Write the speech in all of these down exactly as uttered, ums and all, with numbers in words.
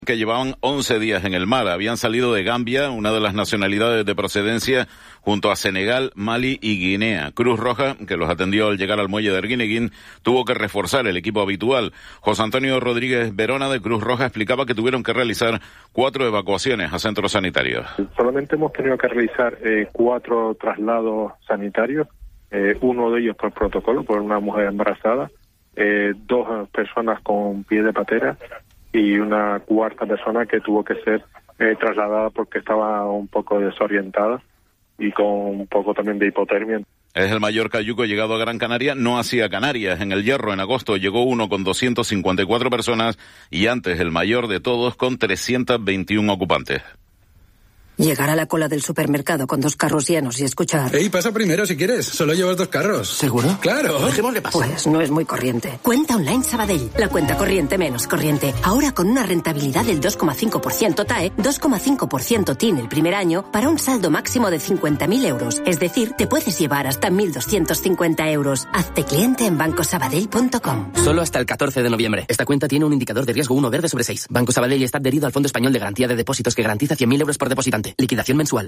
Que llevaban once días en el mar. Habían salido de Gambia, una de las nacionalidades de procedencia, junto a Senegal, Mali y Guinea. Cruz Roja, que los atendió al llegar al muelle de Arguineguín, tuvo que reforzar el equipo habitual. José Antonio Rodríguez Verona, de Cruz Roja, explicaba que tuvieron que realizar cuatro evacuaciones a centros sanitarios. Solamente hemos tenido que realizar eh, cuatro traslados sanitarios, eh, uno de ellos por protocolo, por una mujer embarazada, eh, dos personas con pie de patera, y una cuarta persona que tuvo que ser eh, trasladada porque estaba un poco desorientada y con un poco también de hipotermia. Es el mayor cayuco llegado a Gran Canaria, no hacia Canarias. En El Hierro, en agosto, llegó uno con doscientas cincuenta y cuatro personas y antes el mayor de todos con trescientos veintiuno ocupantes. Llegar a la cola del supermercado con dos carros llenos y escuchar... Ey, pasa primero si quieres. Solo llevas dos carros. ¿Seguro? Claro. Dejémosle pasar. Pues no es muy corriente. Cuenta Online Sabadell. La cuenta corriente menos corriente. Ahora con una rentabilidad del dos coma cinco por ciento T A E, dos coma cinco por ciento T I N el primer año, para un saldo máximo de cincuenta mil euros. Es decir, te puedes llevar hasta mil doscientos cincuenta euros. Hazte cliente en banco sabadell punto com. Solo hasta el catorce de noviembre. Esta cuenta tiene un indicador de riesgo uno verde sobre seis. Banco Sabadell está adherido al Fondo Español de Garantía de Depósitos que garantiza cien mil euros por depositante. Liquidación mensual.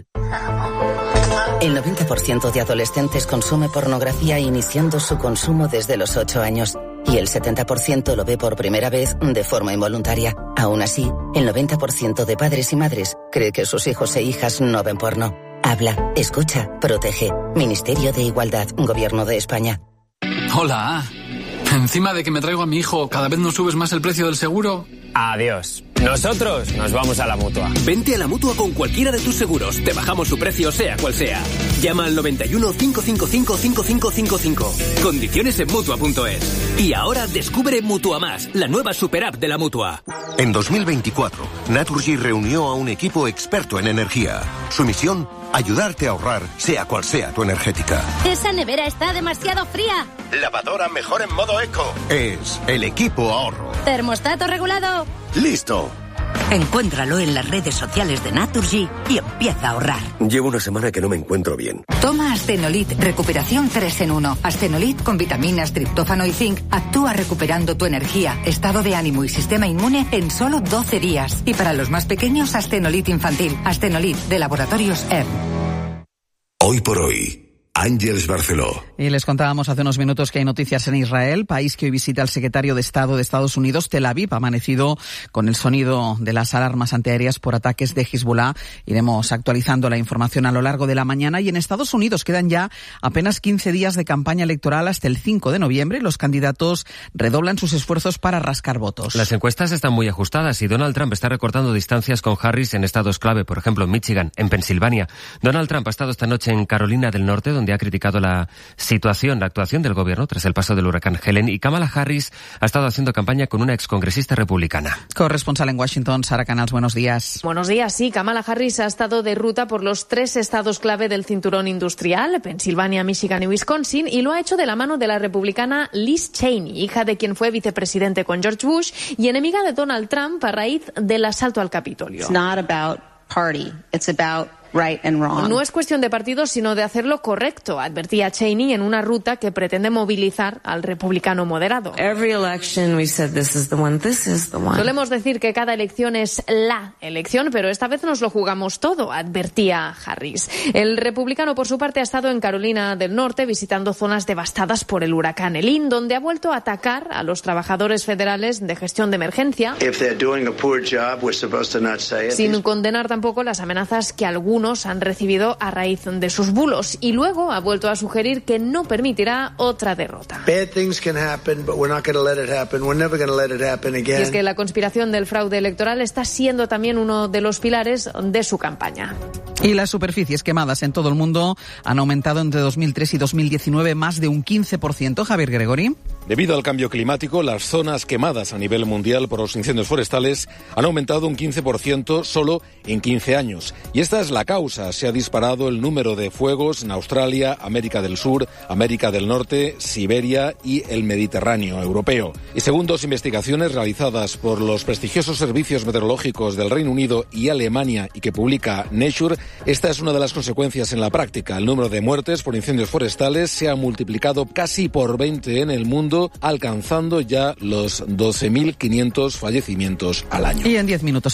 El noventa por ciento de adolescentes consume pornografía iniciando su consumo desde los ocho años y el setenta por ciento lo ve por primera vez de forma involuntaria. Aún así, el noventa por ciento de padres y madres cree que sus hijos e hijas no ven porno. Habla, escucha, protege. Ministerio de Igualdad, Gobierno de España. Hola. Encima de que me traigo a mi hijo, ¿cada vez nos subes más el precio del seguro? Adiós. Nosotros nos vamos a la Mutua. Vente a la Mutua con cualquiera de tus seguros. Te bajamos su precio, sea cual sea. Llama al noventa y uno, cinco cinco cinco, cinco cinco cinco cinco. Condiciones en Mutua punto es. Y ahora descubre Mutua Más, la nueva super app de la Mutua. En dos mil veinticuatro, Naturgy reunió a un equipo experto en energía. Su misión, ayudarte a ahorrar, sea cual sea tu energética. Esa nevera está demasiado fría. Lavadora mejor en modo eco. Es el equipo ahorro. Termostato regulado. ¡Listo! Encuéntralo en las redes sociales de Naturgy y empieza a ahorrar. Llevo una semana que no me encuentro bien. Toma Astenolit, recuperación tres en uno. Astenolit con vitaminas, triptófano y zinc actúa recuperando tu energía, estado de ánimo y sistema inmune en solo doce días. Y para los más pequeños, Astenolit infantil. Astenolit de Laboratorios E R. Hoy por hoy, Ángeles Barceló. Y les contábamos hace unos minutos que hay noticias en Israel, país que hoy visita el secretario de Estado de Estados Unidos. Tel Aviv ha amanecido con el sonido de las alarmas antiaéreas por ataques de Hezbollah. Iremos actualizando la información a lo largo de la mañana. Y en Estados Unidos quedan ya apenas quince días de campaña electoral hasta el cinco de noviembre. Los candidatos redoblan sus esfuerzos para rascar votos. Las encuestas están muy ajustadas y Donald Trump está recortando distancias con Harris en estados clave, por ejemplo en Michigan, en Pensilvania. Donald Trump ha estado esta noche en Carolina del Norte, donde ha criticado la situación, la actuación del gobierno tras el paso del huracán Helen, y Kamala Harris ha estado haciendo campaña con una excongresista republicana. Corresponsal en Washington, Sara Canals, buenos días. Buenos días, sí, Kamala Harris ha estado de ruta por los tres estados clave del cinturón industrial, Pensilvania, Michigan y Wisconsin, y lo ha hecho de la mano de la republicana Liz Cheney, hija de quien fue vicepresidente con George Bush y enemiga de Donald Trump a raíz del asalto al Capitolio. It's not about party, it's about right and wrong. No es cuestión de partidos, sino de hacerlo correcto, advertía Cheney en una ruta que pretende movilizar al republicano moderado. Every election we said this is the one, this is the one. Solemos decir que cada elección es la elección, pero esta vez nos lo jugamos todo, advertía Harris. El republicano, por su parte, ha estado en Carolina del Norte visitando zonas devastadas por el huracán Helene, donde ha vuelto a atacar a los trabajadores federales de gestión de emergencia, If they're doing a poor job, we're supposed to not say it. sin condenar tampoco las amenazas que algunos han recibido a raíz de sus bulos, y luego ha vuelto a sugerir que no permitirá otra derrota. Bad things can happen, but we're not going to let it happen. We're never going to let it happen again. Y es que la conspiración del fraude electoral está siendo también uno de los pilares de su campaña. Y las superficies quemadas en todo el mundo han aumentado entre dos mil tres y dos mil diecinueve más de un quince por ciento. Javier Gregori. Debido al cambio climático, las zonas quemadas a nivel mundial por los incendios forestales han aumentado un quince por ciento solo en quince años. Y esta es la causa. Se ha disparado el número de fuegos en Australia, América del Sur, América del Norte, Siberia y el Mediterráneo europeo. Y según dos investigaciones realizadas por los prestigiosos servicios meteorológicos del Reino Unido y Alemania y que publica Nature, esta es una de las consecuencias en la práctica. El número de muertes por incendios forestales se ha multiplicado casi por veinte en el mundo mundo, alcanzando ya los doce mil quinientos fallecimientos al año. Y en diez minutos